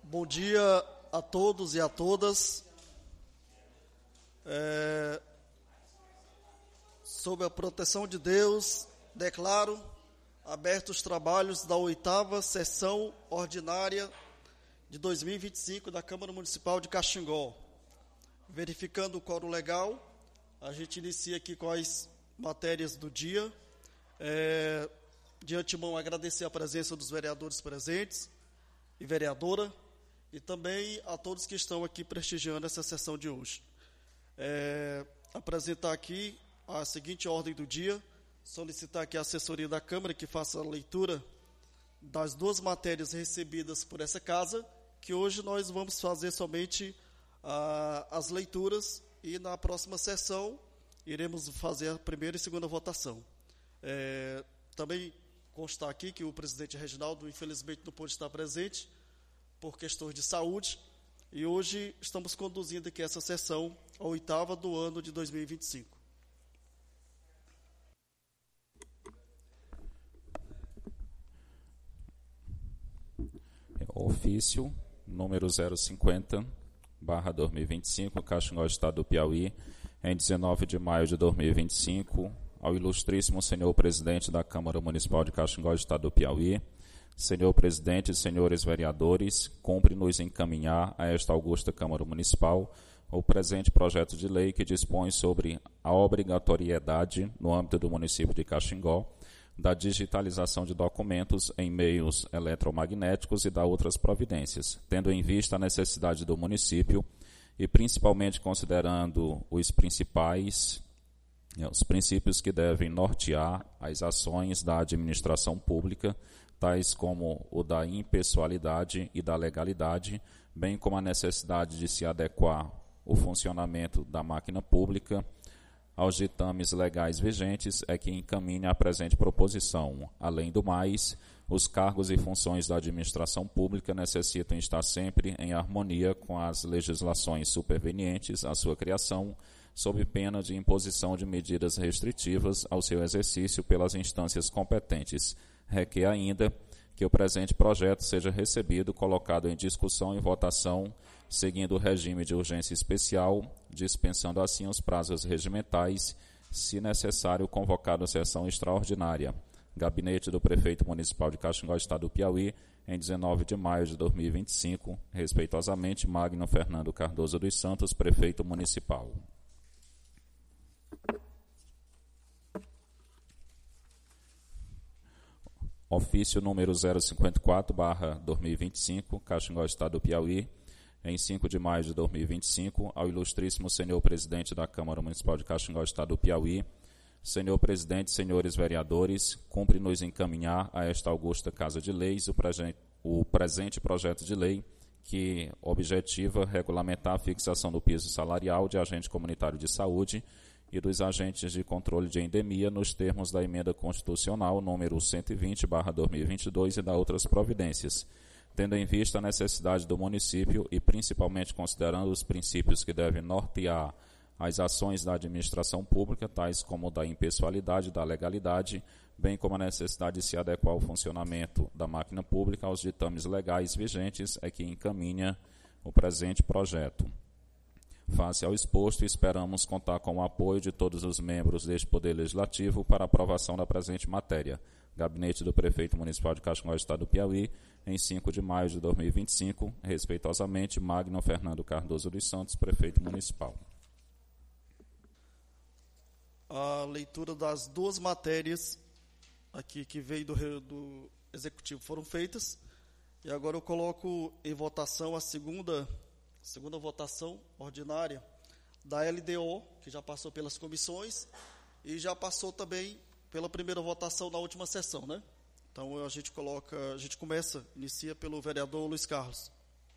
Bom dia a todos e a todas. Sob a proteção de Deus, declaro abertos os trabalhos da 8ª sessão ordinária de 2025 da Câmara Municipal de Caxingó. Verificando o quórum legal, a gente inicia aqui com as matérias do dia. De antemão, agradecer a presença dos vereadores presentes e vereadora, e também a todos que estão aqui prestigiando essa sessão de hoje. Apresentar aqui a seguinte ordem do dia, solicitar aqui a assessoria da Câmara que faça a leitura das 2 matérias recebidas por essa casa, que hoje nós vamos fazer somente as leituras e na próxima sessão iremos fazer a primeira e segunda votação. Também constar aqui que o presidente Reginaldo, infelizmente, não pôde estar presente por questões de saúde, e hoje estamos conduzindo aqui essa sessão, a 8ª do ano de 2025. Ofício número 050/2025, Caxingó, Estado do Piauí, em 19 de maio de 2025, ao ilustríssimo senhor presidente da Câmara Municipal de Caxingó, Estado do Piauí. Senhor presidente e senhores vereadores, cumpre-nos encaminhar a esta augusta Câmara Municipal o presente projeto de lei que dispõe sobre a obrigatoriedade, no âmbito do município de Caxingó, da digitalização de documentos em meios eletromagnéticos e da outras providências, tendo em vista a necessidade do município e principalmente considerando os princípios que devem nortear as ações da administração pública, tais como o da impessoalidade e da legalidade, bem como a necessidade de se adequar o funcionamento da máquina pública aos ditames legais vigentes, é que encaminha a presente proposição. Além do mais, os cargos e funções da administração pública necessitam estar sempre em harmonia com as legislações supervenientes à sua criação, sob pena de imposição de medidas restritivas ao seu exercício pelas instâncias competentes. Requer ainda que o presente projeto seja recebido, colocado em discussão e votação, seguindo o regime de urgência especial, dispensando assim os prazos regimentais, se necessário, convocado a sessão extraordinária. Gabinete do Prefeito Municipal de Caxingó, Estado do Piauí, em 19 de maio de 2025, respeitosamente, Magno Fernando Cardoso dos Santos, Prefeito Municipal. Ofício número 054/2025, Caxingó, Estado do Piauí, em 5 de maio de 2025, ao ilustríssimo senhor presidente da Câmara Municipal de Caxingó, Estado do Piauí. Senhor presidente, senhores vereadores, cumpre-nos encaminhar a esta augusta Casa de Leis o presente projeto de lei que objetiva regulamentar a fixação do piso salarial de agente comunitário de saúde e dos agentes de controle de endemia nos termos da emenda constitucional número 120/2022 e da outras providências, tendo em vista a necessidade do município e principalmente considerando os princípios que devem nortear as ações da administração pública, tais como da impessoalidade e da legalidade, bem como a necessidade de se adequar ao funcionamento da máquina pública aos ditames legais vigentes, é que encaminha o presente projeto. Face ao exposto, esperamos contar com o apoio de todos os membros deste Poder Legislativo para a aprovação da presente matéria. Gabinete do Prefeito Municipal de Caxingó, Estado do Piauí, em 5 de maio de 2025, respeitosamente, Magno Fernando Cardoso dos Santos, Prefeito Municipal. A leitura das 2 matérias aqui que veio do Executivo foram feitas, e agora eu coloco em votação a segunda votação ordinária da LDO, que já passou pelas comissões e já passou também pela primeira votação na última sessão, né? Então inicia pelo vereador Luiz Carlos.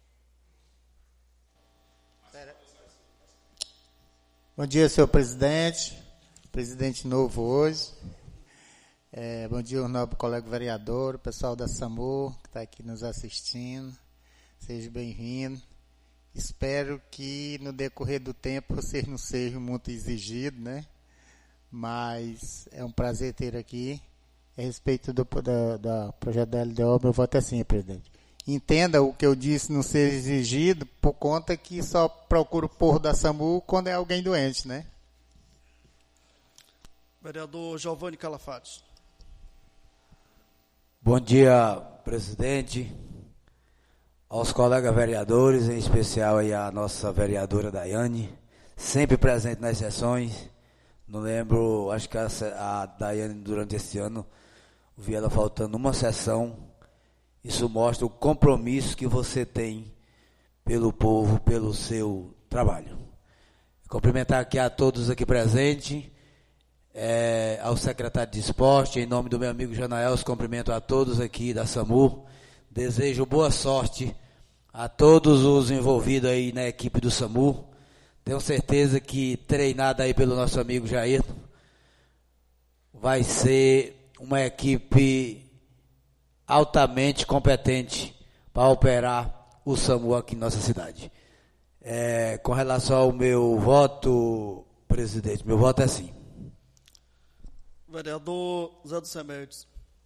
Bom dia, senhor presidente novo hoje. Bom dia, o nobre colega vereador, o pessoal da SAMU que está aqui nos assistindo. Seja bem-vindo. Espero que no decorrer do tempo vocês não sejam muito exigidos, né? Mas é um prazer ter aqui. A respeito do projeto da LDO, meu voto é sim, presidente. entenda o que eu disse não ser exigido, por conta que só procura o povo da SAMU quando é alguém doente, né? Vereador Giovanni Calafate. Bom dia, presidente, aos colegas vereadores, em especial aí a nossa vereadora Daiane, sempre presente nas sessões. Não lembro, acho que a Daiane, durante esse ano, vi ela faltando uma sessão. Isso mostra o compromisso que você tem pelo povo, pelo seu trabalho. Cumprimentar aqui a todos aqui presentes, ao secretário de esporte, em nome do meu amigo Janael, cumprimento a todos aqui da SAMU. Desejo boa sorte a todos os envolvidos aí na equipe do SAMU. Tenho certeza que, treinada aí pelo nosso amigo Jair, vai ser uma equipe altamente competente para operar o SAMU aqui em nossa cidade. Com relação ao meu voto, presidente, meu voto é sim. Vereador Zé dos Remédios.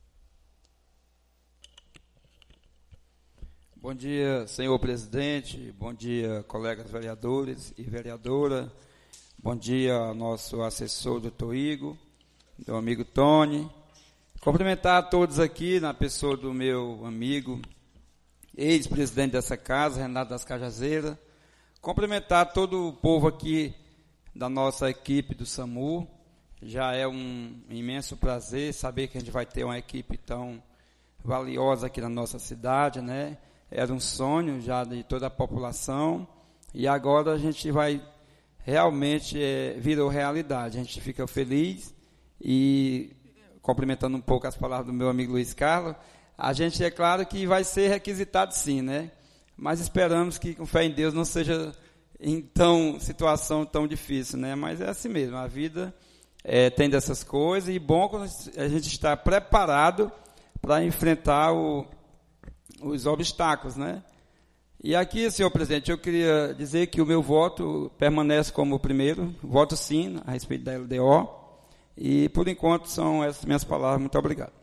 Bom dia, senhor presidente, bom dia, colegas vereadores e vereadora, bom dia ao nosso assessor, doutor Igor, meu amigo Tony. Cumprimentar a todos aqui, na pessoa do meu amigo, ex-presidente dessa casa, Renato das Cajazeiras. Cumprimentar todo o povo aqui da nossa equipe do SAMU. Já é um imenso prazer saber que a gente vai ter uma equipe tão valiosa aqui na nossa cidade, né? Era um sonho já de toda a população e agora a gente vai realmente virou realidade. A gente fica feliz e, complementando um pouco as palavras do meu amigo Luiz Carlos, a gente é claro que vai ser requisitado sim, né? Mas esperamos que, com fé em Deus, não seja em situação tão difícil, né? Mas é assim mesmo, a vida tem dessas coisas e bom quando a gente está preparado para enfrentar os obstáculos, né? E aqui, senhor presidente, eu queria dizer que o meu voto permanece como o primeiro, voto sim a respeito da LDO, e por enquanto são essas minhas palavras. Muito obrigado.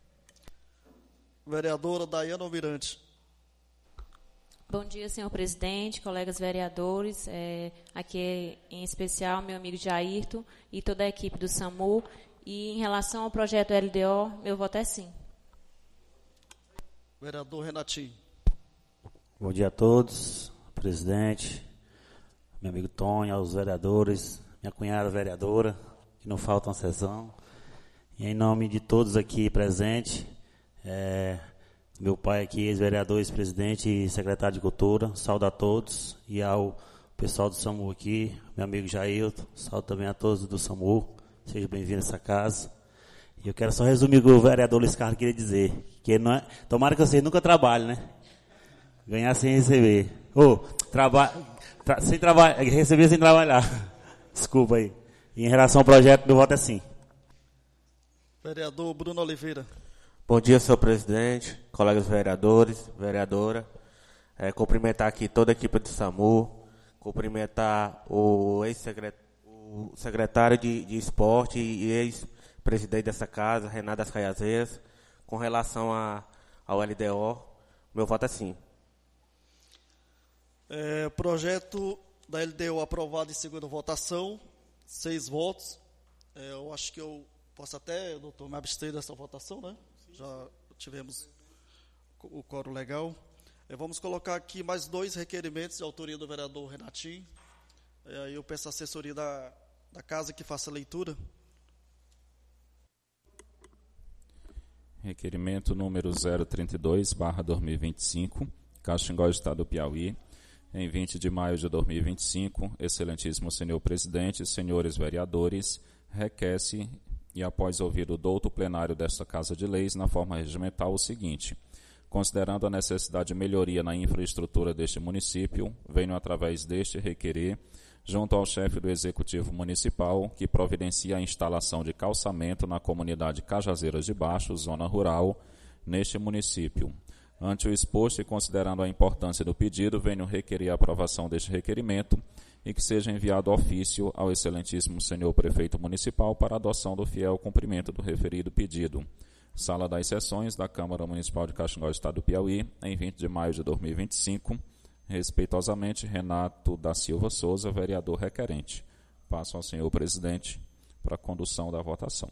Vereadora Daiane Almirante. Bom dia, senhor presidente, colegas vereadores, aqui em especial meu amigo Jairto e toda a equipe do SAMU. E em relação ao projeto LDO, meu voto é sim. Vereador Renatinho. Bom dia a todos, presidente, meu amigo Tony, aos vereadores, minha cunhada vereadora, que não faltam sessão. E em nome de todos aqui presentes, meu pai aqui, ex-vereador, ex-presidente e secretário de Cultura, saúdo a todos. E ao pessoal do SAMU aqui, meu amigo Jailton, saúdo também a todos do SAMU, seja bem-vindo a essa casa. E eu quero só resumir o que o vereador Luiz Carlos queria dizer, que não é, tomara que vocês nunca trabalhem, né? Ganhar sem receber. Receber sem trabalhar. Desculpa aí. E em relação ao projeto, meu voto é sim. Vereador Bruno Oliveira. Bom dia, senhor presidente, colegas vereadores, vereadora. Cumprimentar aqui toda a equipe do SAMU, cumprimentar o secretário de esporte e ex-presidente dessa casa, Renato das Cajazeiras, com relação ao LDO. Meu voto é sim. Projeto da LDO aprovado em segunda votação, 6 votos. Eu acho que eu posso até, doutor, me abster dessa votação, né? Já tivemos o quórum legal. Vamos colocar aqui mais 2 requerimentos de autoria do vereador Renatinho. Aí eu peço a assessoria da casa que faça a leitura. Requerimento número 032/2025, Caxingó, Estado do Piauí. Em 20 de maio de 2025, excelentíssimo senhor presidente, senhores vereadores, requer-se e após ouvir o douto plenário desta Casa de Leis, na forma regimental, o seguinte: considerando a necessidade de melhoria na infraestrutura deste município, venho através deste requerer, junto ao chefe do Executivo Municipal, que providencia a instalação de calçamento na comunidade Cajazeiras de Baixo, zona rural, neste município. Ante o exposto e considerando a importância do pedido, venho requerer a aprovação deste requerimento e que seja enviado ofício ao excelentíssimo senhor prefeito municipal para adoção do fiel cumprimento do referido pedido. Sala das Sessões da Câmara Municipal de Caxangó, Estado do Piauí, em 20 de maio de 2025. Respeitosamente, Renato da Silva Souza, vereador requerente. Passo ao senhor presidente para a condução da votação.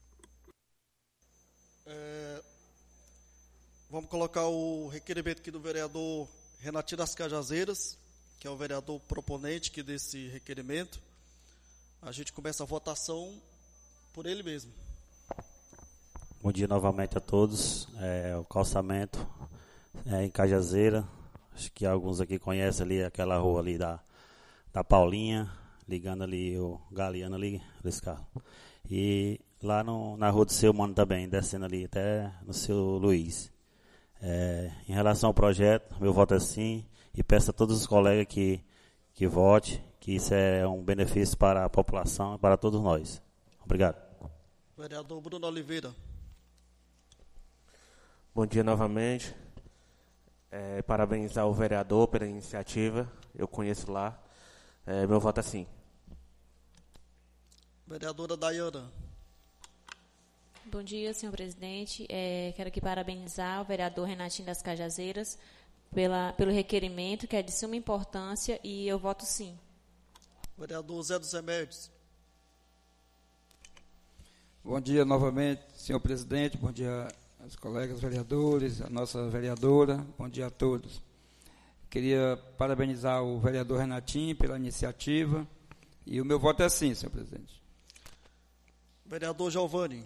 Vamos colocar o requerimento aqui do vereador Renatinho das Cajazeiras, que é o vereador proponente aqui desse requerimento. A gente começa a votação por ele mesmo. Bom dia novamente a todos. O calçamento em Cajazeira. Acho que alguns aqui conhecem ali aquela rua ali da Paulinha, ligando ali o Galeano ali, Luiz Carlos. E lá na rua do Seu Mano também, descendo ali até no Seu Luiz. Em relação ao projeto, meu voto é sim, e peço a todos os colegas que votem, que isso é um benefício para a população e para todos nós. Obrigado. Vereador Bruno Oliveira. Bom dia novamente. Parabenizar o vereador pela iniciativa. Eu conheço lá. Meu voto é sim. Vereadora Dayana. Bom dia, senhor presidente. Quero aqui parabenizar o vereador Renatinho das Cajazeiras pelo requerimento, que é de suma importância, e eu voto sim. Vereador Zé dos Remédios. Bom dia novamente, senhor presidente. Bom dia aos colegas vereadores, a nossa vereadora. Bom dia a todos. Queria parabenizar o vereador Renatinho pela iniciativa, e o meu voto é sim, senhor presidente. Vereador Giovanni.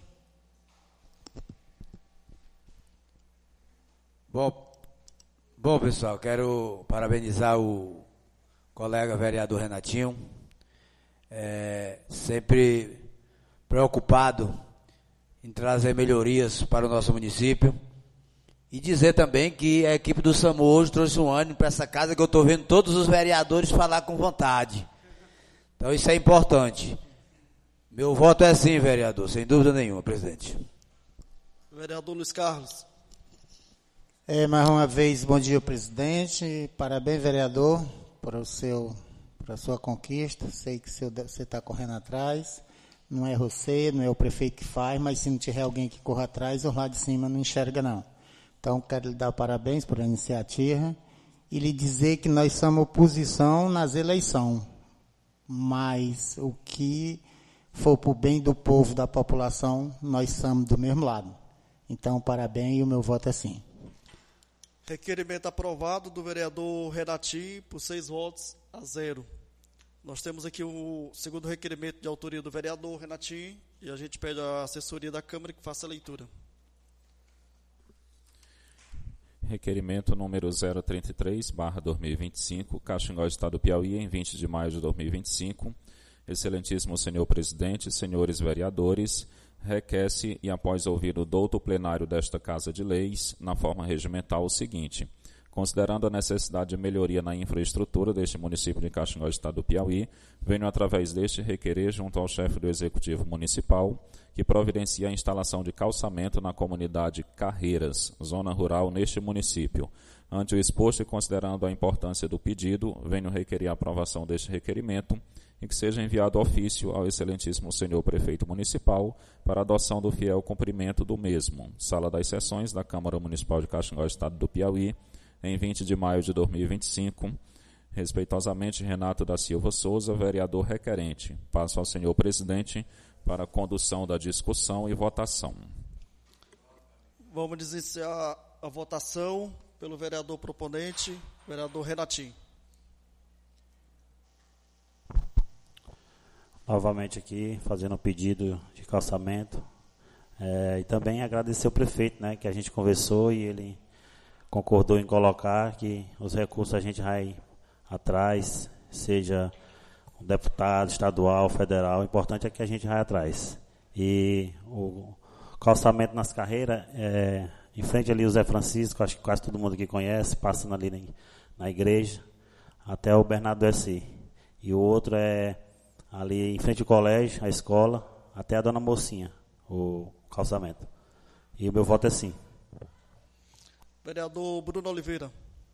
Bom, pessoal, quero parabenizar o colega vereador Renatinho, sempre preocupado em trazer melhorias para o nosso município, e dizer também que a equipe do SAMU hoje trouxe um ânimo para essa casa, que eu estou vendo todos os vereadores falar com vontade. Então isso é importante. Meu voto é sim, vereador, sem dúvida nenhuma, presidente. Vereador Luiz Carlos. Mais uma vez, bom dia, presidente. Parabéns, vereador, por a sua conquista. Sei que você está correndo atrás. Não é você, não é o prefeito que faz, mas se não tiver alguém que corra atrás, o lá de cima não enxerga, não. Então, quero lhe dar parabéns por a iniciativa e lhe dizer que nós somos oposição nas eleições. Mas o que for para o bem do povo, da população, nós somos do mesmo lado. Então, parabéns e o meu voto é sim. Requerimento aprovado do vereador Renatinho por 6-0. Nós temos aqui o segundo requerimento de autoria do vereador Renatinho e a gente pede à assessoria da Câmara que faça a leitura. Requerimento número 033/2025, Caxangó, Estado do Piauí, em 20 de maio de 2025. Excelentíssimo senhor presidente, senhores vereadores, requer-se, e após ouvir o douto plenário desta Casa de Leis, na forma regimental, o seguinte: considerando a necessidade de melhoria na infraestrutura deste município de Caxangó, Estado do Piauí, venho através deste requerer junto ao chefe do Executivo Municipal que providencie a instalação de calçamento na comunidade Carreiras, zona rural neste município. Ante o exposto e considerando a importância do pedido, venho requerer a aprovação deste requerimento e que seja enviado ofício ao excelentíssimo senhor prefeito municipal para adoção do fiel cumprimento do mesmo. Sala das Sessões da Câmara Municipal de Caxangó, Estado do Piauí, em 20 de maio de 2025. Respeitosamente, Renato da Silva Souza, vereador requerente. Passo ao senhor presidente para a condução da discussão e votação. Vamos iniciar a votação pelo vereador proponente, vereador Renatinho. Novamente aqui, fazendo um pedido de calçamento. E também agradecer ao prefeito, né, que a gente conversou e ele concordou em colocar que os recursos a gente vai atrás, seja um deputado estadual, federal, o importante é que a gente vai atrás. E o calçamento nas Carreiras, em frente ali o Zé Francisco, acho que quase todo mundo aqui conhece, passando ali na igreja, até o Bernardo S. E o outro é ali em frente ao colégio, a escola, até a Dona Mocinha, o calçamento. E o meu voto é sim. Vereador Bruno Oliveira.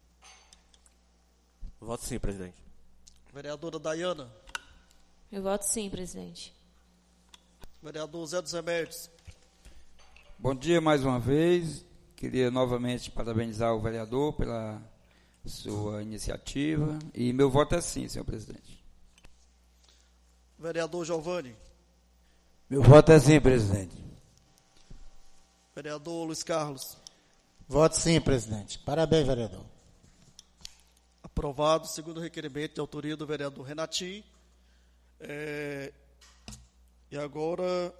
Voto sim, presidente. Vereadora Dayana. Eu voto sim, presidente. Vereador Zé dos Remédios. Bom dia mais uma vez. Queria novamente parabenizar o vereador pela sua iniciativa. E meu voto é sim, senhor presidente. Vereador Giovanni. Meu voto é sim, presidente. Vereador Luiz Carlos. Voto sim, presidente. Parabéns, vereador. Aprovado, segundo requerimento de autoria do vereador Renatinho. E agora,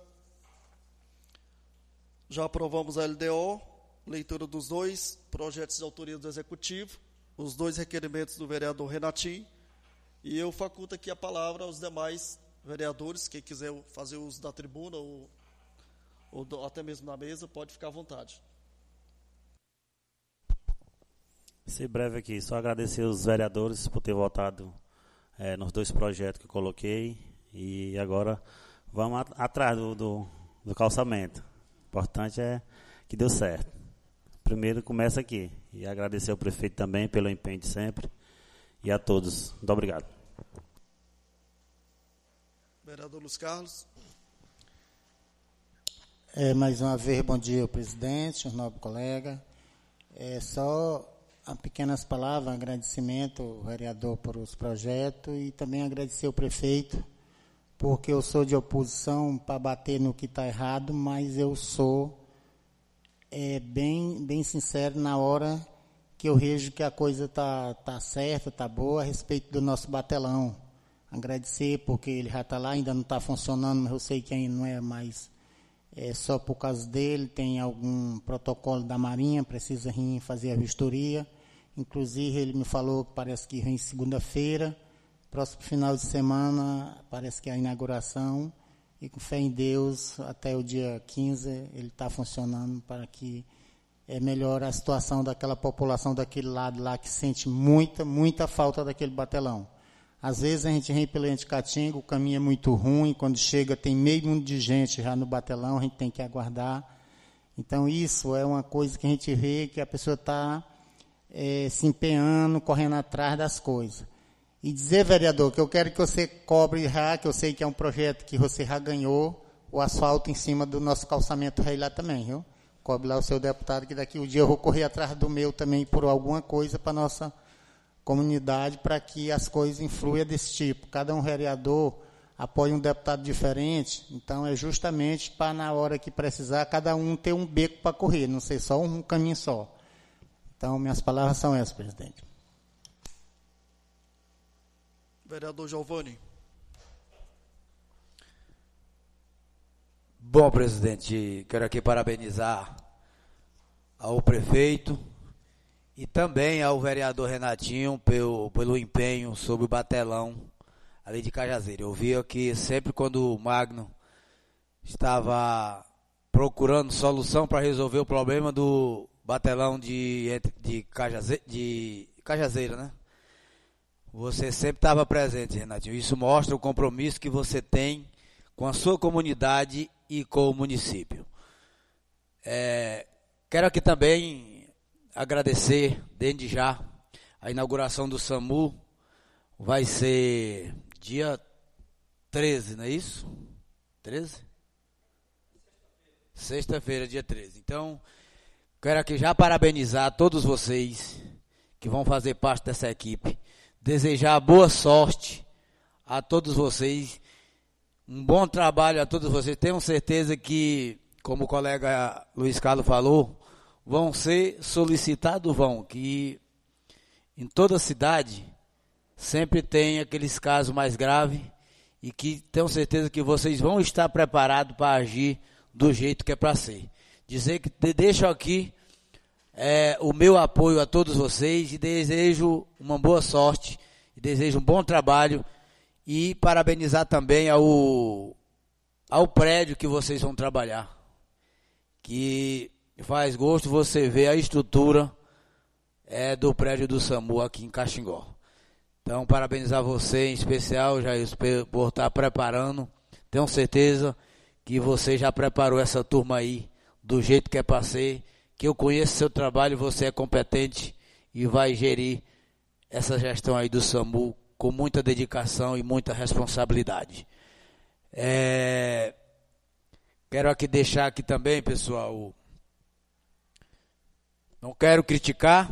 já aprovamos a LDO, leitura dos dois projetos de autoria do Executivo, os dois requerimentos do vereador Renatinho, e eu faculto aqui a palavra aos demais vereadores, quem quiser fazer uso da tribuna ou até mesmo na mesa, pode ficar à vontade. Ser breve aqui, só agradecer aos vereadores por ter votado nos dois projetos que eu coloquei, e agora vamos atrás do calçamento. O importante é que deu certo. Primeiro começa aqui, e agradecer ao prefeito também pelo empenho de sempre, e a todos. Muito obrigado. Vereador Luiz Carlos. Mais uma vez, bom dia ao presidente, ao nobre colega. Só pequenas palavras, agradecimento ao vereador por os projetos e também agradecer ao prefeito, porque eu sou de oposição para bater no que está errado, mas eu sou bem sincero na hora que eu vejo que a coisa tá certa, tá boa, a respeito do nosso batelão. Agradecer porque ele já está lá, ainda não está funcionando, mas eu sei que ainda não é mais só por causa dele, tem algum protocolo da Marinha, precisa vir fazer a vistoria. Inclusive, ele me falou que parece que vem segunda-feira, próximo final de semana, parece que é a inauguração, e com fé em Deus, até o dia 15, ele está funcionando para que melhore a situação daquela população daquele lado lá, que sente muita falta daquele batelão. Às vezes a gente vem pela Caatinga, o caminho é muito ruim, quando chega tem meio mundo de gente já no batelão, a gente tem que aguardar. Então isso é uma coisa que a gente vê que a pessoa está se empenhando, correndo atrás das coisas. E dizer, vereador, que eu quero que você cobre já, que eu sei que é um projeto que você já ganhou, o asfalto em cima do nosso calçamento rei lá também, viu? Cobre lá o seu deputado, que daqui um dia eu vou correr atrás do meu também por alguma coisa para nossa comunidade, para que as coisas influam desse tipo. Cada um vereador apoia um deputado diferente, então é justamente para, na hora que precisar, cada um ter um beco para correr, não ser só um caminho só. Então, minhas palavras são essas, presidente. Vereador Giovanni. Bom, presidente, quero aqui parabenizar ao prefeito e também ao vereador Renatinho pelo empenho sobre o batelão ali de Cajazeira. Eu vi que sempre quando o Magno estava procurando solução para resolver o problema do batelão de Cajazeira, né? Você sempre estava presente, Renatinho. Isso mostra o compromisso que você tem com a sua comunidade e com o município. Quero aqui também agradecer, desde já, a inauguração do SAMU. Vai ser dia 13, não é isso? 13? Sexta-feira, dia 13. Então, quero aqui já parabenizar todos vocês que vão fazer parte dessa equipe. Desejar boa sorte a todos vocês. Um bom trabalho a todos vocês. Tenho certeza que, como o colega Luiz Carlos falou, vão ser solicitados, que em toda cidade sempre tem aqueles casos mais graves e que tenho certeza que vocês vão estar preparados para agir do jeito que é para ser. Dizer que deixo aqui o meu apoio a todos vocês e desejo uma boa sorte, e desejo um bom trabalho e parabenizar também ao prédio que vocês vão trabalhar, que faz gosto você ver a estrutura do prédio do SAMU aqui em Caxingó. Então, parabenizar você em especial, Jair, por estar preparando. Tenho certeza que você já preparou essa turma aí do jeito que é para ser, que eu conheço seu trabalho, você é competente e vai gerir essa gestão aí do SAMU com muita dedicação e muita responsabilidade. Quero aqui deixar aqui também, pessoal, não quero criticar,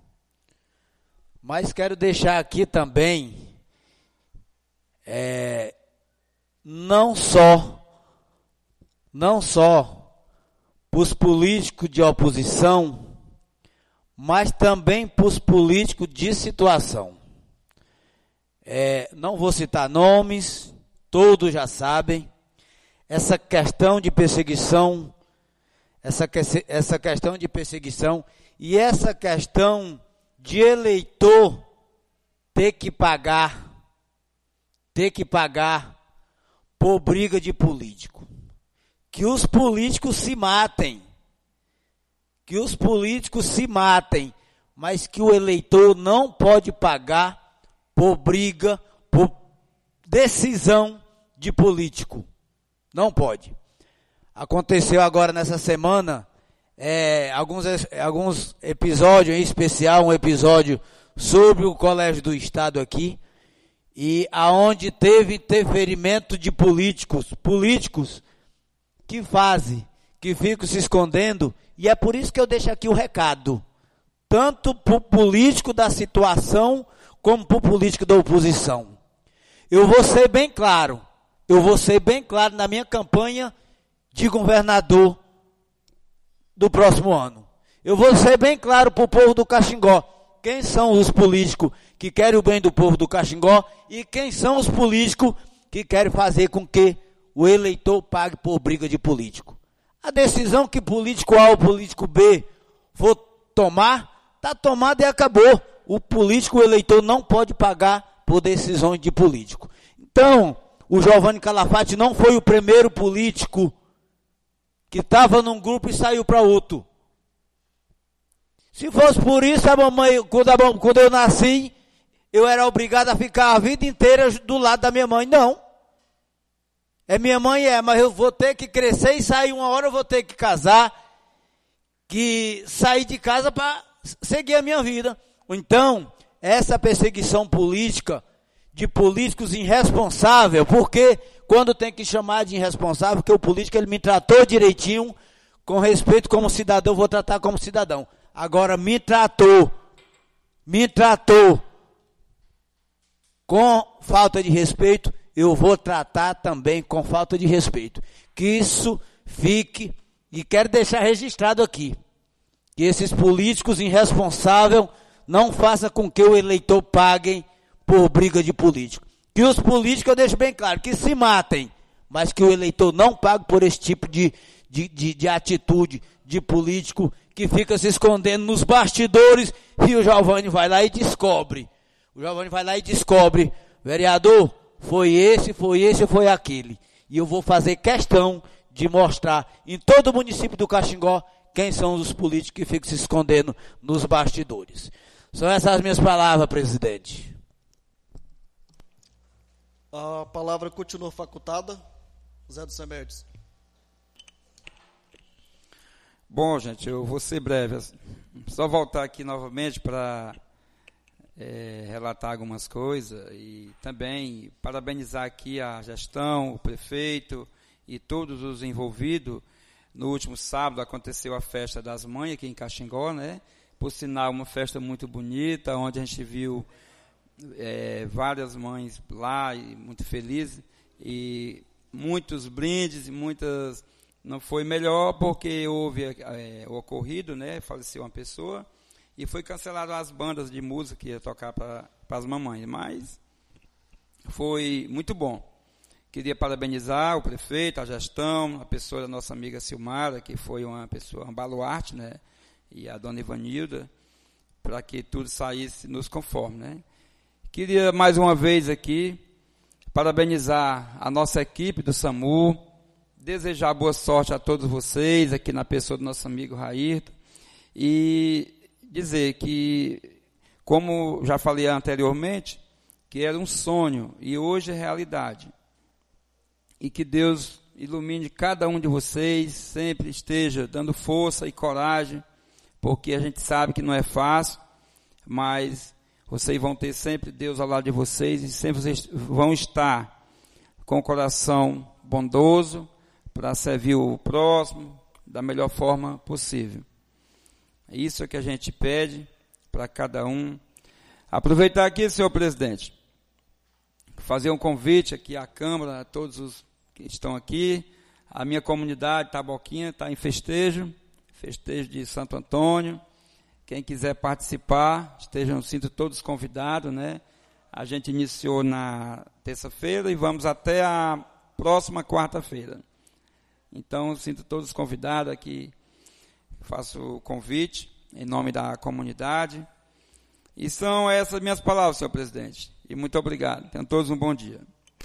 mas quero deixar aqui também, não só para os políticos de oposição, mas também para os políticos de situação. Não vou citar nomes, todos já sabem, essa questão de perseguição, essa questão de perseguição e essa questão de eleitor ter que pagar por briga de político. Que os políticos se matem, mas que o eleitor não pode pagar por briga, por decisão de político. Não pode. Aconteceu agora nessa semana, alguns episódios, em especial um episódio sobre o Colégio do Estado aqui, e aonde teve interferimento de políticos que ficam se escondendo, e é por isso que eu deixo aqui o recado, tanto para o político da situação, como para o político da oposição. Eu vou ser bem claro na minha campanha de governador do próximo ano. Eu vou ser bem claro para o povo do Caxingó, quem são os políticos que querem o bem do povo do Caxingó e quem são os políticos que querem fazer com que o eleitor pague por briga de político. A decisão que político A ou político B for tomar, está tomada e acabou. O eleitor não pode pagar por decisões de político. Então, o Giovanni Calafate não foi o primeiro político que estava num grupo e saiu para outro. Se fosse por isso, a mamãe, quando eu nasci, eu era obrigado a ficar a vida inteira do lado da minha mãe. Não. Minha mãe mas eu vou ter que crescer e sair uma hora, eu vou ter que casar, que sair de casa para seguir a minha vida. Então, essa perseguição política, de políticos irresponsáveis, porque quando tem que chamar de irresponsável, porque o político ele me tratou direitinho, com respeito como cidadão, eu vou tratar como cidadão. Agora me tratou com falta de respeito, eu vou tratar também com falta de respeito. Que isso fique, e quero deixar registrado aqui, que esses políticos irresponsáveis não façam com que o eleitor pague por briga de político. Que os políticos, eu deixo bem claro, que se matem, mas que o eleitor não pague por esse tipo de atitude de político que fica se escondendo nos bastidores e o Giovanni vai lá e descobre. Vereador, foi esse, foi aquele. E eu vou fazer questão de mostrar em todo o município do Caxingó quem são os políticos que ficam se escondendo nos bastidores. São essas as minhas palavras, presidente. A palavra continua facultada. Zé dos Remédios. Bom, gente, eu vou ser breve. Só voltar aqui novamente para relatar algumas coisas e também parabenizar aqui a gestão, o prefeito e todos os envolvidos. No último sábado aconteceu a festa das mães aqui em Caxingó, né? Por sinal, uma festa muito bonita, onde a gente viu várias mães lá e muito felizes, e muitos brindes, e muitas... Não foi melhor porque houve o ocorrido, né? Faleceu uma pessoa e foi cancelado as bandas de música que ia tocar para as mamães, mas foi muito bom. Queria parabenizar o prefeito, a gestão, a pessoa da nossa amiga Silmara, que foi uma pessoa, um baluarte, né? E a dona Ivanilda, para que tudo saísse nos conforme, né? Queria mais uma vez aqui parabenizar a nossa equipe do SAMU, desejar boa sorte a todos vocês, aqui na pessoa do nosso amigo Raírton, e dizer que, como já falei anteriormente, que era um sonho e hoje é realidade. E que Deus ilumine cada um de vocês, sempre esteja dando força e coragem, porque a gente sabe que não é fácil, mas vocês vão ter sempre Deus ao lado de vocês e sempre vocês vão estar com o coração bondoso, para servir o próximo da melhor forma possível. Isso é que a gente pede para cada um. Aproveitar aqui, senhor presidente, fazer um convite aqui à Câmara, a todos os que estão aqui. A minha comunidade, Taboquinha, está em festejo de Santo Antônio. Quem quiser participar, sinto todos convidados, né? A gente iniciou na terça-feira e vamos até a próxima quarta-feira. Então, sinto todos convidados aqui, faço o convite em nome da comunidade. E são essas minhas palavras, senhor presidente. E muito obrigado. Tenham todos um bom dia.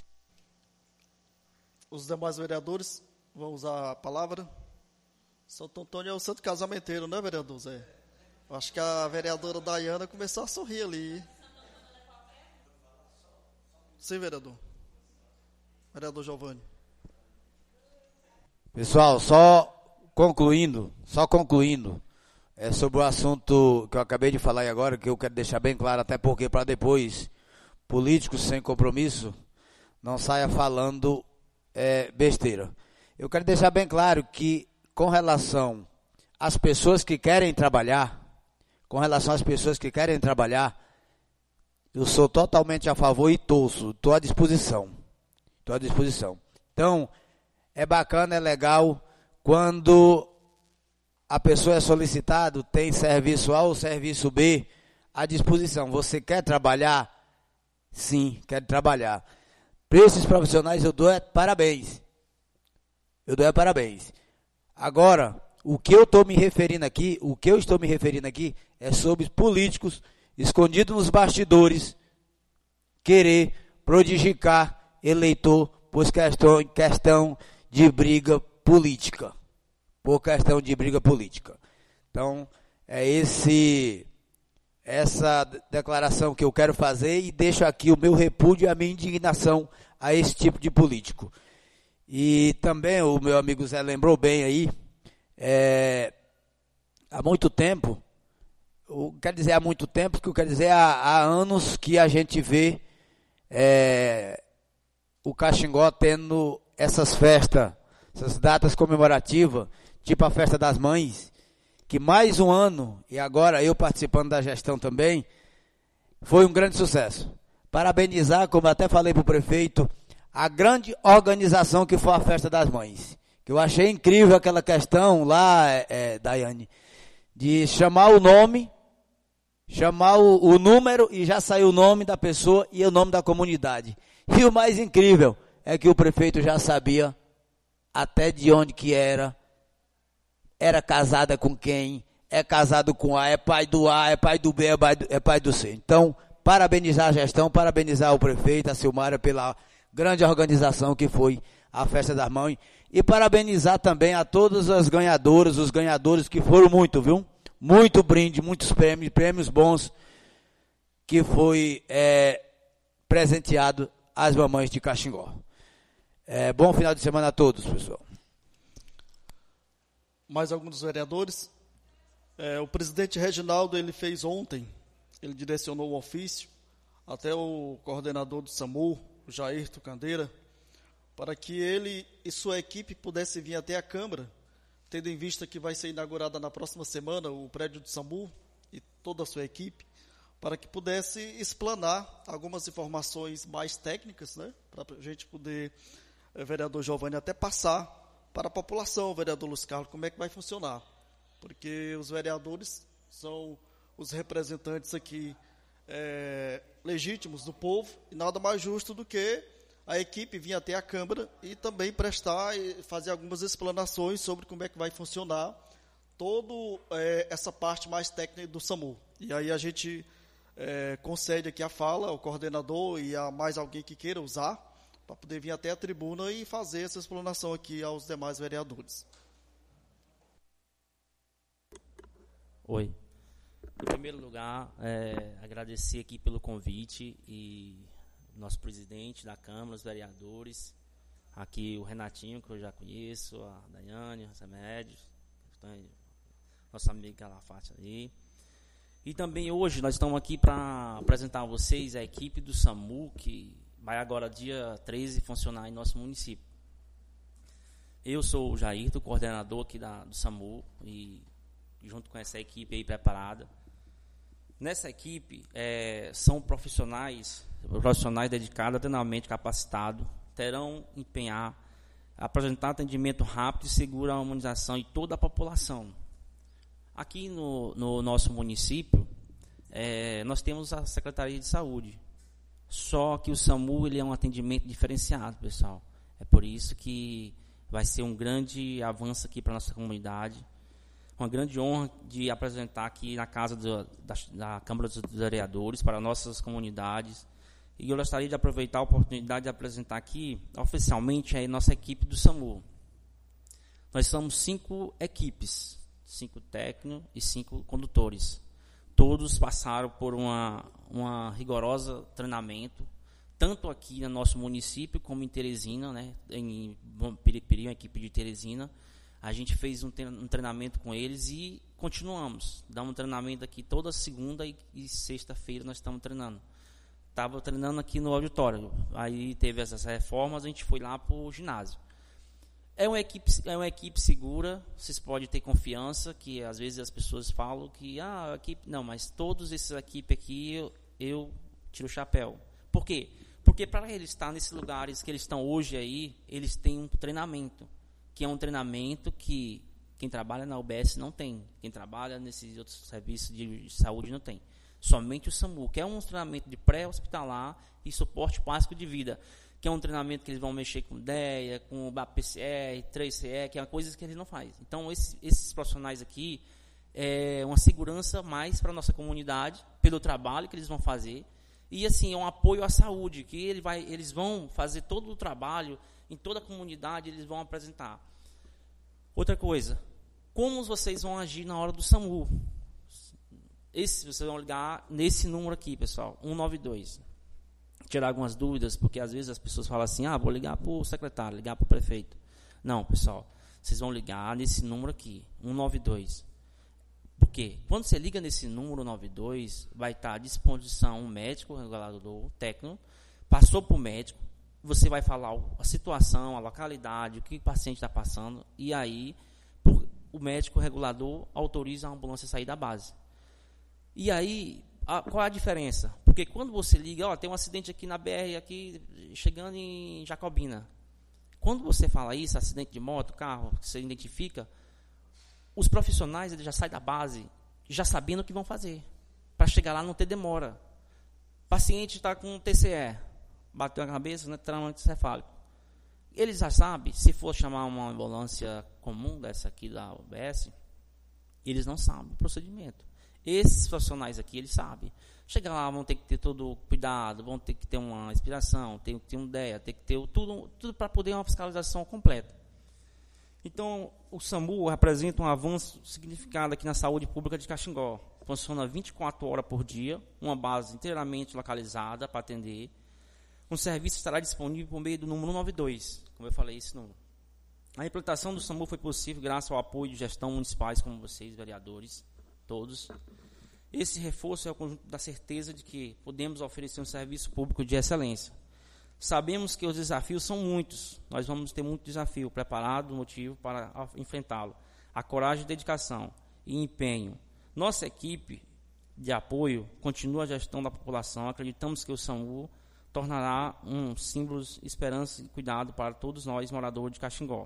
Os demais vereadores vão usar a palavra. Santo Antônio é o santo casamenteiro, né, vereador Zé? Eu acho que a vereadora Daiana começou a sorrir ali. Sim, vereador. Vereador Giovanni. Pessoal, só concluindo, sobre o assunto que eu acabei de falar aí agora, que eu quero deixar bem claro, até porque para depois, políticos sem compromisso, não saia falando besteira. Eu quero deixar bem claro que, com relação às pessoas que querem trabalhar, eu sou totalmente a favor e estou à disposição. Então, é bacana, é legal, quando a pessoa é solicitada, tem serviço A ou serviço B à disposição. Você quer trabalhar? Sim, quero trabalhar. Para esses profissionais eu dou parabéns. Agora, o que eu estou me referindo aqui é sobre políticos escondidos nos bastidores querer prodigicar eleitor por questão de briga política. Então, é essa declaração que eu quero fazer e deixo aqui o meu repúdio e a minha indignação a esse tipo de político. E também o meu amigo Zé lembrou bem aí, há muito tempo, há anos que a gente vê o Caxingó tendo essas festas, essas datas comemorativas, tipo a Festa das Mães, que mais um ano, e agora eu participando da gestão também, foi um grande sucesso. Parabenizar, como até falei para o prefeito, a grande organização que foi a Festa das Mães. Que eu achei incrível aquela questão lá, Daiane, de chamar o nome, chamar o número e já saiu o nome da pessoa e o nome da comunidade. E o mais incrível é que o prefeito já sabia até de onde que era casada com quem, é casado com A, é pai do A, é pai do B, é pai do C. Então, parabenizar a gestão, parabenizar o prefeito, a Silmara, pela grande organização que foi a Festa das Mães, e parabenizar também a todas as ganhadoras, os ganhadores que foram muito, viu? Muito brinde, muitos prêmios bons que foi presenteado às mamães de Caxingó. Bom final de semana a todos, pessoal. Mais alguns vereadores? O presidente Reginaldo, ele fez ontem, ele direcionou um ofício até o coordenador do SAMU, o Jairto Candeira, para que ele e sua equipe pudessem vir até a Câmara, tendo em vista que vai ser inaugurada na próxima semana o prédio do SAMU e toda a sua equipe, para que pudesse explanar algumas informações mais técnicas, né, para a gente poder, vereador Giovanni, até passar para a população, vereador Luiz Carlos, como é que vai funcionar. Porque os vereadores são os representantes aqui legítimos do povo, e nada mais justo do que a equipe vir até a Câmara e também prestar e fazer algumas explanações sobre como é que vai funcionar toda essa parte mais técnica do SAMU. E aí a gente concede aqui a fala ao coordenador e a mais alguém que queira usar, para poder vir até a tribuna e fazer essa explanação aqui aos demais vereadores. Oi. Em primeiro lugar, agradecer aqui pelo convite e nosso presidente da Câmara, os vereadores, aqui o Renatinho, que eu já conheço, a Daiane, a Remédio, nossa amiga Calafate ali. E também hoje nós estamos aqui para apresentar a vocês a equipe do SAMU, que vai agora dia 13 funcionar em nosso município. Eu sou o Jair, coordenador aqui do SAMU, e junto com essa equipe aí preparada. Nessa equipe, são profissionais dedicados, treinamento capacitados, terão empenhar, apresentar atendimento rápido e seguro à imunização de toda a população. Aqui no nosso município, nós temos a Secretaria de Saúde, só que o SAMU ele é um atendimento diferenciado, pessoal. É por isso que vai ser um grande avanço aqui para a nossa comunidade. Uma grande honra de apresentar aqui na casa da Câmara dos Vereadores para nossas comunidades. E eu gostaria de aproveitar a oportunidade de apresentar aqui, oficialmente, a nossa equipe do SAMU. Nós somos 5 equipes, 5 técnicos e 5 condutores. Todos passaram por uma rigorosa treinamento, tanto aqui no nosso município como em Teresina, né, em Piripiri, uma equipe de Teresina. A gente fez um treinamento com eles e continuamos. Damos um treinamento aqui toda segunda e sexta-feira nós estamos treinando. Estava treinando aqui no auditório. Aí teve essas reformas, a gente foi lá para o ginásio. É uma equipe segura, vocês podem ter confiança, que às vezes as pessoas falam que a equipe... Não, mas todos esses equipes aqui eu tiro o chapéu. Por quê? Porque para eles estar nesses lugares que eles estão hoje aí, eles têm um treinamento, que é um treinamento que quem trabalha na UBS não tem, quem trabalha nesses outros serviços de saúde não tem. Somente o SAMU, que é um treinamento de pré-hospitalar e suporte básico de vida, que é um treinamento que eles vão mexer com DEA, com PCR, 3CE, que é coisas que eles não fazem. Então, esses profissionais aqui é uma segurança mais para a nossa comunidade, pelo trabalho que eles vão fazer, e assim, é um apoio à saúde, que eles vão fazer todo o trabalho em toda a comunidade, eles vão apresentar. Outra coisa, como vocês vão agir na hora do SAMU? Vocês vão ligar nesse número aqui, pessoal, 192. Tirar algumas dúvidas, porque às vezes as pessoas falam assim, vou ligar para o secretário, ligar para o prefeito. Não, pessoal, vocês vão ligar nesse número aqui, 192. Por quê? Quando você liga nesse número 92, vai estar à disposição um médico, regulador, técnico, passou para o médico, você vai falar a situação, a localidade, o que o paciente está passando, e aí o médico regulador autoriza a ambulância a sair da base. E aí, qual é a diferença? Porque quando você liga, tem um acidente aqui na BR, aqui, chegando em Jacobina. Quando você fala isso, acidente de moto, carro, que você identifica, os profissionais eles já saem da base, já sabendo o que vão fazer, para chegar lá não ter demora. O paciente está com TCE, bateu a cabeça, né, trauma encefálico. Eles já sabem, se for chamar uma ambulância comum, dessa aqui da UBS, eles não sabem o procedimento. Esses profissionais aqui, eles sabem. Chegar lá, vão ter que ter todo o cuidado, vão ter que ter uma inspiração, tem que ter uma ideia, tem que ter tudo para poder uma fiscalização completa. Então, o SAMU representa um avanço significado aqui na saúde pública de Caxingó. Funciona 24 horas por dia, uma base inteiramente localizada para atender. Um serviço estará disponível por meio do número 192, como eu falei, esse número. A implantação do SAMU foi possível graças ao apoio de gestão municipais como vocês, vereadores, todos. Esse reforço é o conjunto da certeza de que podemos oferecer um serviço público de excelência. Sabemos que os desafios são muitos, nós vamos ter muito desafio, preparado, motivo para enfrentá-lo. A coragem, dedicação e empenho. Nossa equipe de apoio continua a gestão da população, acreditamos que o SAMU tornará um símbolo de esperança e cuidado para todos nós, moradores de Caxingó.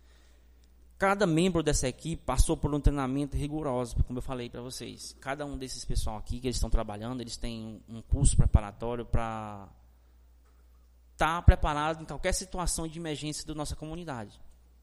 Cada membro dessa equipe passou por um treinamento rigoroso, como eu falei para vocês. Cada um desses pessoal aqui que eles estão trabalhando, eles têm um curso preparatório para estar preparado em qualquer situação de emergência da nossa comunidade.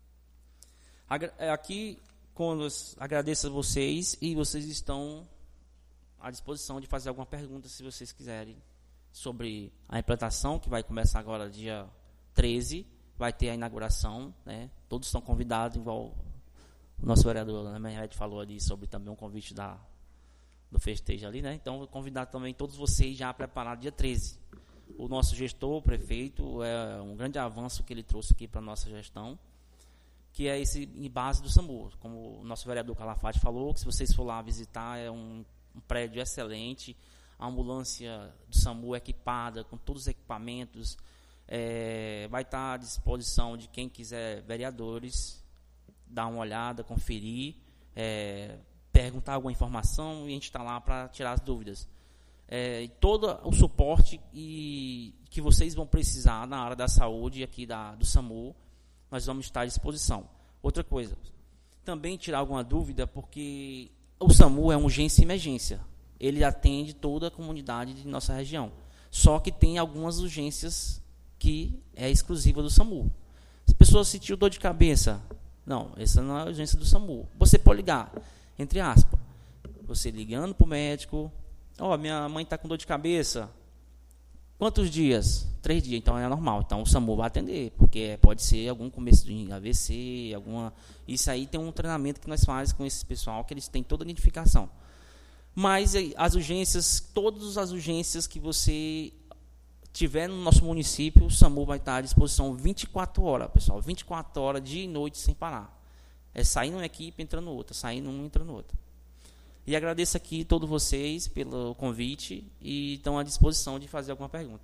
Aqui, agradeço a vocês e vocês estão à disposição de fazer alguma pergunta, se vocês quiserem, sobre a implantação, que vai começar agora dia 13, vai ter a inauguração, né? Todos estão convidados, igual o nosso vereador, né, Menred, falou ali sobre também um convite do festejo ali, né? Então, vou convidar também todos vocês já preparados dia 13. O nosso gestor, o prefeito, é um grande avanço que ele trouxe aqui para a nossa gestão, que é esse em base do SAMU. Como o nosso vereador Calafate falou, que se vocês for lá visitar, é um prédio excelente, a ambulância do SAMU é equipada com todos os equipamentos, vai estar à disposição de quem quiser, vereadores, dar uma olhada, conferir, perguntar alguma informação, e a gente está lá para tirar as dúvidas. Todo o suporte que vocês vão precisar na área da saúde aqui do SAMU, nós vamos estar à disposição. Outra coisa, também tirar alguma dúvida, porque o SAMU é uma urgência e emergência. Ele atende toda a comunidade de nossa região. Só que tem algumas urgências que é exclusiva do SAMU. As pessoas sentiram dor de cabeça. Não, essa não é a urgência do SAMU. Você pode ligar, entre aspas, você ligando para o médico, minha mãe está com dor de cabeça. Quantos dias? 3 dias, então é normal. Então o SAMU vai atender, porque pode ser algum começo de AVC, isso aí tem um treinamento que nós fazemos com esse pessoal, que eles têm toda a identificação. Mas as urgências, todas as urgências que você tiver no nosso município, o SAMU vai estar à disposição 24 horas, pessoal. 24 horas, dia e noite, sem parar. É saindo uma equipe, entrando outra, saindo uma, entrando outra. E agradeço aqui a todos vocês pelo convite e estão à disposição de fazer alguma pergunta.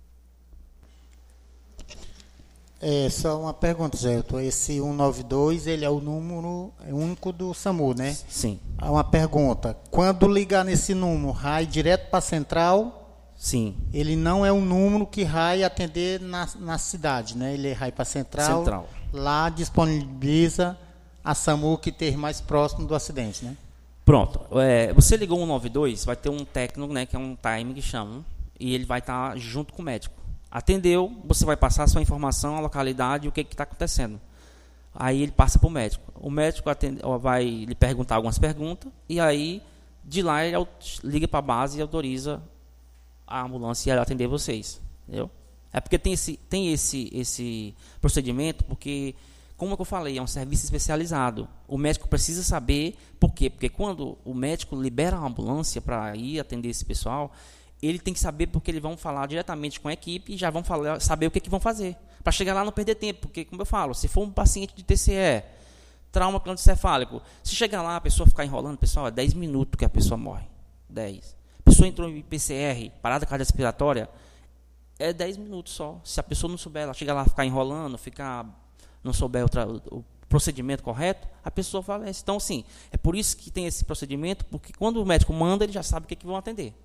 Só uma pergunta, Gelton. Esse 192, ele é o número único do SAMU, né? Sim. Uma pergunta. Quando ligar nesse número, vai direto para a central? Sim. Ele não é um número que vai atender na cidade, né? Ele vai para a central. Lá disponibiliza a SAMU que esteja mais próximo do acidente, né? Pronto. Você ligou 192, vai ter um técnico, né, que é um time que chama, e ele vai estar junto com o médico. Atendeu, você vai passar a sua informação, a localidade e o que está acontecendo. Aí ele passa para o médico. O médico vai lhe perguntar algumas perguntas, e aí, de lá, ele liga para a base e autoriza a ambulância a atender vocês. Entendeu? É porque tem esse procedimento, porque, como eu falei, é um serviço especializado. O médico precisa saber por quê. Porque quando o médico libera a ambulância para ir atender esse pessoal, ele tem que saber, porque eles vão falar diretamente com a equipe e já vão saber o que vão fazer. Para chegar lá não perder tempo. Porque, como eu falo, se for um paciente de TCE, trauma crânioencefálico, se chegar lá a pessoa ficar enrolando, pessoal, é 10 minutos que a pessoa morre. 10. A pessoa entrou em PCR, parada cardiorrespiratória, é 10 minutos só. Se a pessoa não souber, ela chega lá ficar enrolando, não souber o procedimento correto, a pessoa falece. Então, sim, é por isso que tem esse procedimento, porque quando o médico manda, ele já sabe o que vão atender.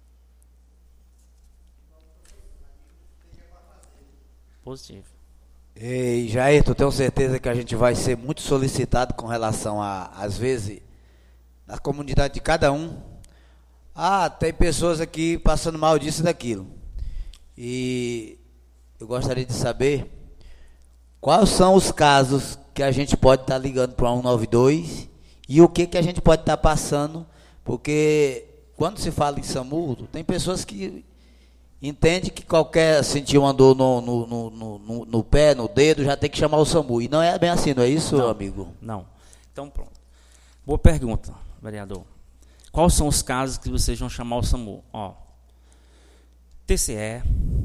Positivo. E Jair, tu tenho certeza que a gente vai ser muito solicitado com relação às vezes, na comunidade de cada um. Tem pessoas aqui passando mal disso e daquilo. E eu gostaria de saber quais são os casos que a gente pode estar ligando para o 192 e o que a gente pode estar passando, porque quando se fala em SAMU, tem pessoas que entendem que qualquer sentir uma dor no pé, no dedo, já tem que chamar o SAMU. E não é bem assim, não é isso, amigo? Não. Então, pronto. Boa pergunta, vereador. Quais são os casos que vocês vão chamar o SAMU? TCE,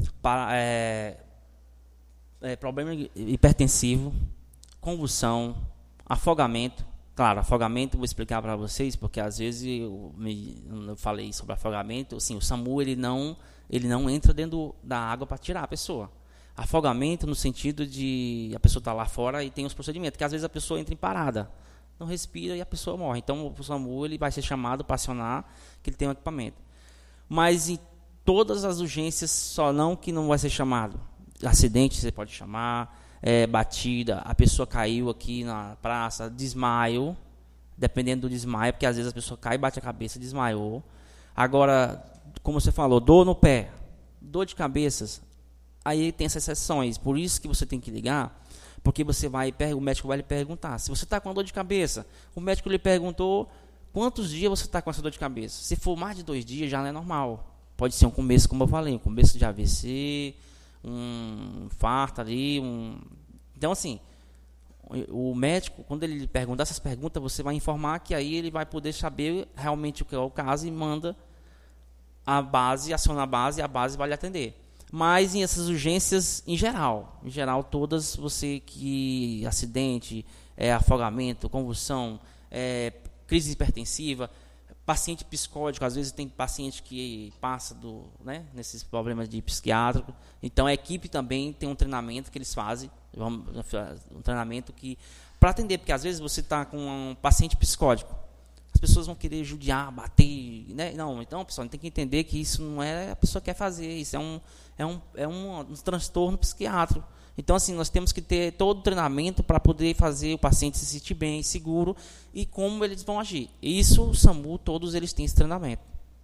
problema hipertensivo, convulsão, afogamento. Claro, afogamento, vou explicar para vocês, porque às vezes eu falei sobre afogamento. Assim, o SAMU ele não entra dentro da água para tirar a pessoa. Afogamento no sentido de a pessoa estar lá fora e tem os procedimentos, que às vezes a pessoa entra em parada, não respira e a pessoa morre. Então o SAMU ele vai ser chamado para acionar, que ele tem um equipamento. Mas em todas as urgências, só não que não vai ser chamado. Acidente você pode chamar, batida, a pessoa caiu aqui na praça, desmaio, dependendo do desmaio, porque às vezes a pessoa cai, bate a cabeça, desmaiou. Agora, como você falou, dor no pé, dor de cabeças, aí tem essas exceções. Por isso que você tem que ligar, porque o médico vai lhe perguntar. Se você está com uma dor de cabeça, o médico lhe perguntou quantos dias você está com essa dor de cabeça. Se for mais de 2 dias, já não é normal. Pode ser um começo, como eu falei, um começo de AVC, um infarto ali. Então, assim, o médico, quando ele lhe perguntar essas perguntas, você vai informar que aí ele vai poder saber realmente o que é o caso e manda a base, aciona a base e a base vai lhe atender. Mas em essas urgências, em geral todas, você que acidente, afogamento, convulsão, crise hipertensiva, paciente psicótico, às vezes tem paciente que passa nesses problemas de psiquiátrico. Então a equipe também tem um treinamento que eles fazem, um treinamento que para atender, porque às vezes você está com um paciente psicótico, as pessoas vão querer judiar, bater, né? Não, então pessoal, tem que entender que isso não é a pessoa quer fazer, isso é um transtorno psiquiátrico. Então, assim, nós temos que ter todo o treinamento para poder fazer o paciente se sentir bem, seguro, e como eles vão agir. Isso, o SAMU, todos eles têm esse treinamento.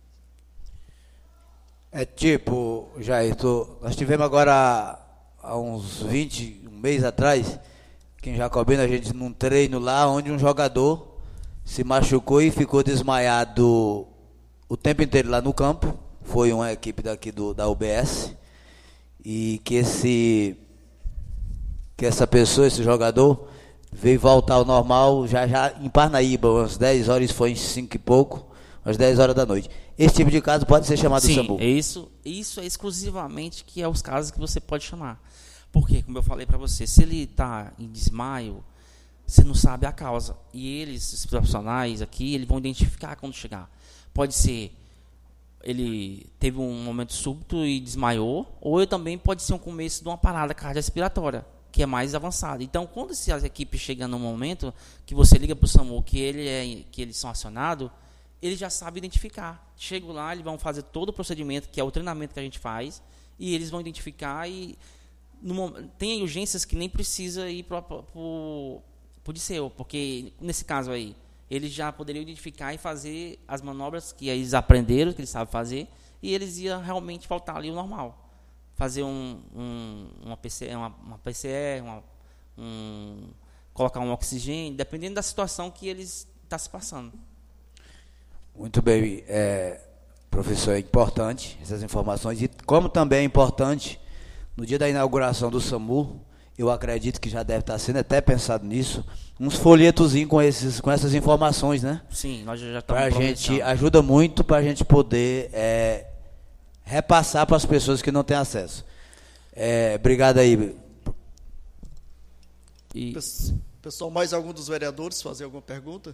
Jair, nós tivemos agora, há um mês atrás, aqui em Jacobina, a gente num treino lá, onde um jogador se machucou e ficou desmaiado o tempo inteiro lá no campo. Foi uma equipe daqui da UBS, e que essa pessoa, esse jogador, veio voltar ao normal já em Parnaíba, umas 10 horas, foi em 5 e pouco, umas 10 horas da noite. Esse tipo de caso pode ser chamado de SAMU? Sim, isso é exclusivamente que é os casos que você pode chamar. Porque, como eu falei para você, se ele está em desmaio, você não sabe a causa. E eles, os profissionais aqui, eles vão identificar quando chegar. Pode ser ele teve um momento súbito e desmaiou, ou também pode ser um começo de uma parada cardiorrespiratória, que é mais avançada. Então, quando as equipes chegam no momento que você liga para o SAMU, que eles são acionados, ele já sabe identificar. Chegam lá, eles vão fazer todo o procedimento, que é o treinamento que a gente faz, e eles vão identificar. E tem urgências que nem precisa ir para o DCEU, porque nesse caso aí, eles já poderiam identificar e fazer as manobras que eles aprenderam, que eles sabem fazer, e eles iam realmente voltar ali ao normal. Fazer uma PCR, colocar um oxigênio, dependendo da situação que eles estão se passando. Muito bem, professor, é importante essas informações, e como também é importante, no dia da inauguração do SAMU, eu acredito que já deve estar sendo até pensado nisso, uns folhetozinhos com essas informações, né? Sim, nós já estamos pra gente, ajuda muito para a gente poder repassar para as pessoas que não têm acesso. Obrigado aí. Pessoal, mais algum dos vereadores fazer alguma pergunta?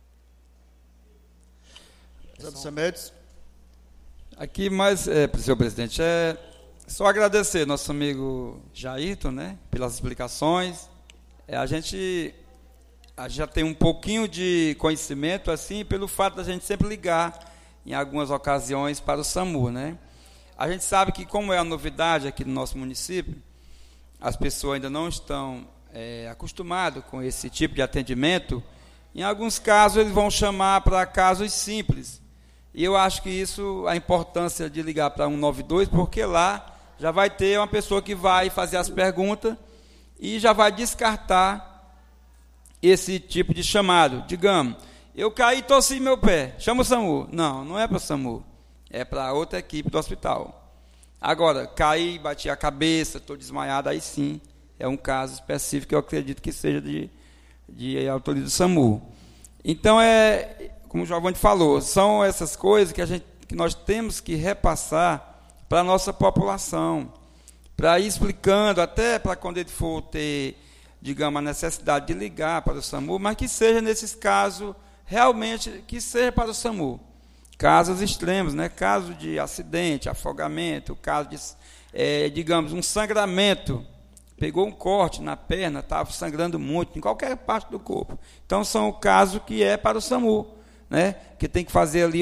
Zé dos Remédios. Aqui, senhor presidente, só agradecer nosso amigo Jairton, né, pelas explicações. A gente já tem um pouquinho de conhecimento, assim, pelo fato da gente sempre ligar, em algumas ocasiões, para o SAMU, né? A gente sabe que, como é a novidade aqui no nosso município, as pessoas ainda não estão acostumadas com esse tipo de atendimento. Em alguns casos, eles vão chamar para casos simples. E eu acho que a importância de ligar para 192, porque lá já vai ter uma pessoa que vai fazer as perguntas e já vai descartar esse tipo de chamado. Digamos, eu caí e torci meu pé, chama o SAMU. Não é para o SAMU, é para outra equipe do hospital. Agora, caí, bati a cabeça, estou desmaiado, aí sim, é um caso específico que eu acredito que seja de autoria do SAMU. Então, como o Giovanni falou, são essas coisas que nós temos que repassar para a nossa população, para ir explicando, até para quando ele for ter, digamos, a necessidade de ligar para o SAMU, mas que seja nesses casos, realmente, que seja para o SAMU. Casos extremos, né? Caso de acidente, afogamento, caso de, digamos, um sangramento, pegou um corte na perna, estava sangrando muito, em qualquer parte do corpo. Então, são casos que é para o SAMU, né? Que tem que fazer ali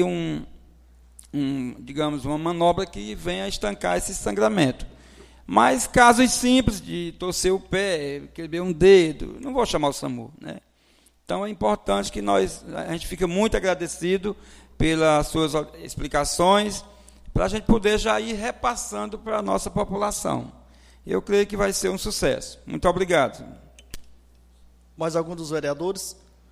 digamos, uma manobra que venha estancar esse sangramento. Mas casos simples de torcer o pé, quebrar um dedo, não vou chamar o SAMU, né? Então é importante que a gente fica muito agradecido pelas suas explicações, para a gente poder já ir repassando para a nossa população. Eu creio que vai ser um sucesso. Muito obrigado. Mais algum dos vereadores?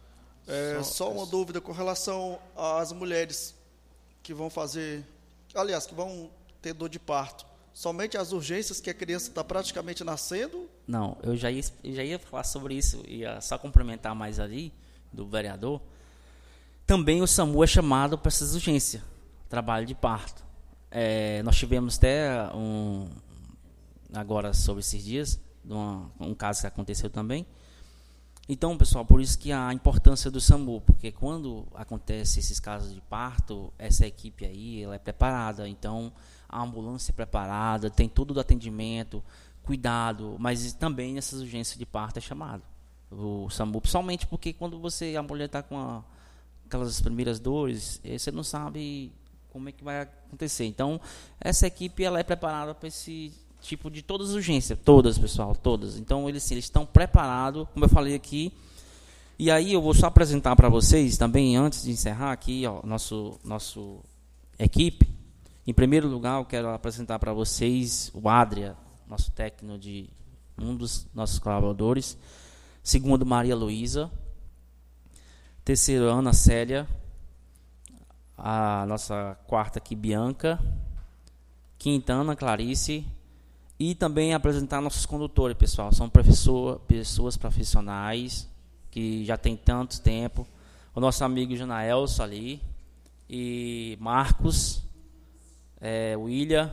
Só uma dúvida com relação às mulheres que vão que vão ter dor de parto. Somente as urgências que a criança está praticamente nascendo? Não, eu já ia falar sobre isso, ia só complementar mais ali, do vereador. Também o SAMU é chamado para essas urgências, trabalho de parto. Nós tivemos até agora sobre esses dias, um caso que aconteceu também, Então, pessoal, por isso que a importância do SAMU, porque quando acontece esses casos de parto, essa equipe aí, ela é preparada. Então, a ambulância é preparada, tem tudo do atendimento, cuidado, mas também nessas urgências de parto é chamado o SAMU, principalmente porque quando a mulher está com aquelas primeiras dores, você não sabe como é que vai acontecer. Então, essa equipe ela é preparada para esse tipo de todas as urgências, todas, pessoal, todas. Então, eles estão preparados, como eu falei aqui. E aí, eu vou só apresentar para vocês também, antes de encerrar aqui, ó, nosso equipe. Em primeiro lugar, eu quero apresentar para vocês o Adria, nosso técnico de um dos nossos colaboradores. Segundo, Maria Luísa. Terceiro, Ana Célia. A nossa quarta aqui, Bianca. Quinta, Ana Clarice. E também apresentar nossos condutores, pessoal. São pessoas profissionais que já tem tanto tempo. O nosso amigo Janaelson ali. E Marcos. William.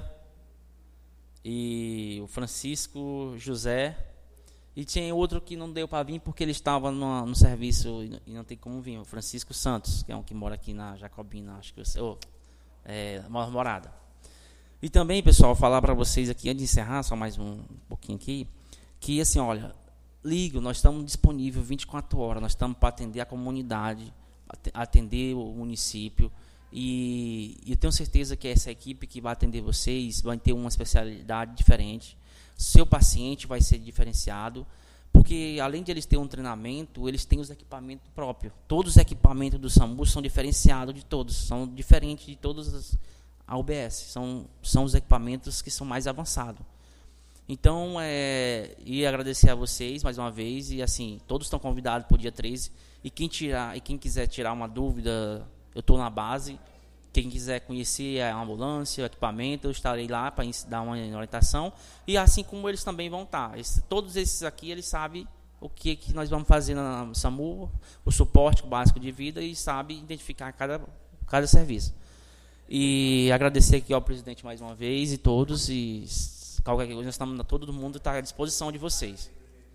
E o Francisco José. E tinha outro que não deu para vir porque ele estava no serviço e não tem como vir. O Francisco Santos, que é um que mora aqui na Jacobina, acho que morada. E também, pessoal, falar para vocês aqui, antes de encerrar, só mais um pouquinho aqui, que assim, olha, liga, nós estamos disponíveis 24 horas, nós estamos para atender a comunidade, atender o município, e eu tenho certeza que essa equipe que vai atender vocês vai ter uma especialidade diferente, seu paciente vai ser diferenciado, porque além de eles terem um treinamento, eles têm os equipamentos próprios. Todos os equipamentos do SAMU são diferenciados de todos, são diferentes de todas as UBS, são os equipamentos que são mais avançados. Então, e agradecer a vocês mais uma vez, e assim, todos estão convidados para o dia 13, e quem quiser tirar uma dúvida, eu estou na base, quem quiser conhecer a ambulância, o equipamento, eu estarei lá para dar uma orientação, e assim como eles também vão estar. Todos esses aqui, eles sabem o que nós vamos fazer na SAMU, o suporte básico de vida, e sabem identificar cada serviço. E agradecer aqui ao presidente mais uma vez, e todos, e qualquer coisa, todo mundo está à disposição de vocês.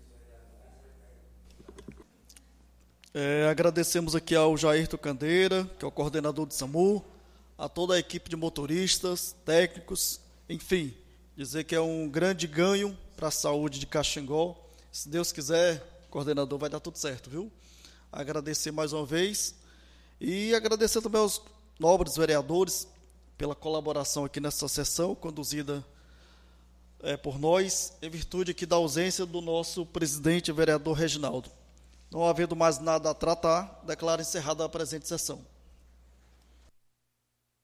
Agradecemos aqui ao Jairto Candeira, que é o coordenador do SAMU, a toda a equipe de motoristas, técnicos, enfim, dizer que é um grande ganho para a saúde de Caxangó. Se Deus quiser, coordenador, vai dar tudo certo, viu? Agradecer mais uma vez e agradecer também aos nobres vereadores pela colaboração aqui nessa sessão, conduzida por nós, em virtude aqui da ausência do nosso presidente, vereador Reginaldo. Não havendo mais nada a tratar, declaro encerrada a presente sessão.